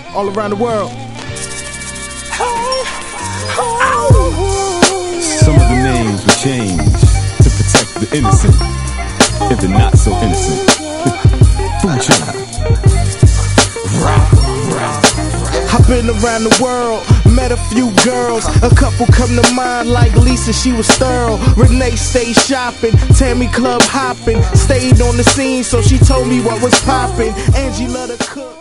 all around the world. Some of the names were changed to protect the innocent and the not so innocent. Food Chain. I've been around the world, met a few girls. A couple come to mind like Lisa, she was thorough. Renee stayed shopping, Tammy club hopping. Stayed on the scene, so she told me what was poppin'. Angie loved to cook.